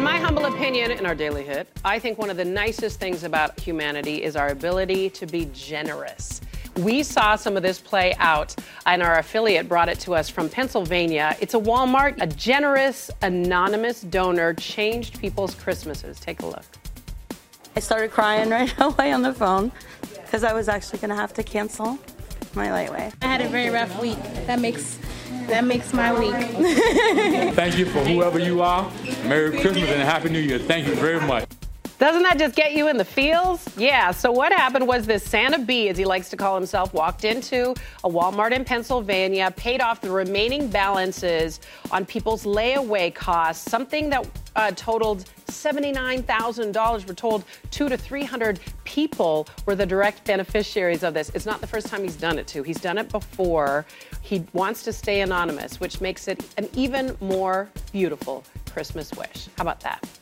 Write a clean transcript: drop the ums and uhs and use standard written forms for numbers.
In my humble opinion, in our daily hit, I think one of the nicest things about humanity is our ability to be generous. We saw some of this play out, and our affiliate brought it to us from Pennsylvania. It's a Walmart. A generous, anonymous donor changed people's Christmases. Take a look. I started crying right away on the phone because I was actually going to have to cancel my Lightway. I had a very rough week. That makes my week. Thank you for whoever you are. Merry Christmas and Happy New Year. Thank you very much. Doesn't that just get you in the feels? Yeah, so what happened was this Santa B, as he likes to call himself, walked into a Walmart in Pennsylvania, paid off the remaining balances on people's layaway costs, something that totaled $79,000. We're told 200 to 300 people were the direct beneficiaries of this. It's not the first time he's done it, too. He's done it before. He wants to stay anonymous, which makes it an even more beautiful Christmas wish. How about that?